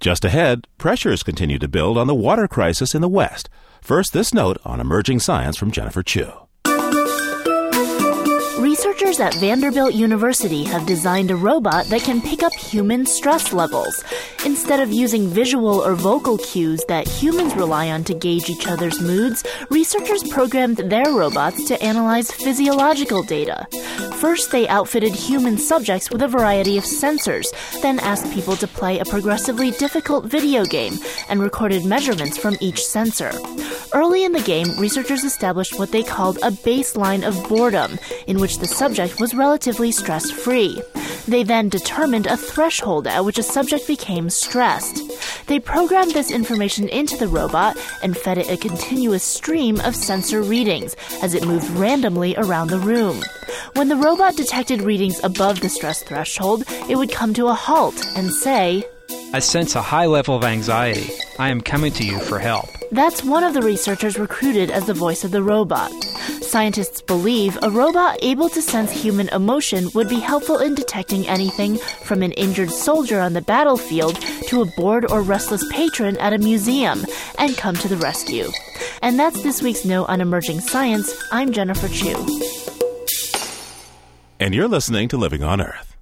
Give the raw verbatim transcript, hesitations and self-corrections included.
Just ahead, pressures continue to build on the water crisis in the West. First, this note on emerging science from Jennifer Chu. Researchers at Vanderbilt University have designed a robot that can pick up human stress levels. Instead of using visual or vocal cues that humans rely on to gauge each other's moods, researchers programmed their robots to analyze physiological data. First, they outfitted human subjects with a variety of sensors, then asked people to play a progressively difficult video game and recorded measurements from each sensor. Early in the game, researchers established what they called a baseline of boredom, in which the subject was relatively stress-free. They then determined a threshold at which a subject became stressed. They programmed this information into the robot and fed it a continuous stream of sensor readings as it moved randomly around the room. When the robot detected readings above the stress threshold, it would come to a halt and say, "I sense a high level of anxiety. I am coming to you for help." That's one of the researchers recruited as the voice of the robot. Scientists believe a robot able to sense human emotion would be helpful in detecting anything from an injured soldier on the battlefield to a bored or restless patron at a museum, and come to the rescue. And that's this week's Note on Emerging Science. I'm Jennifer Chu. And you're listening to Living on Earth.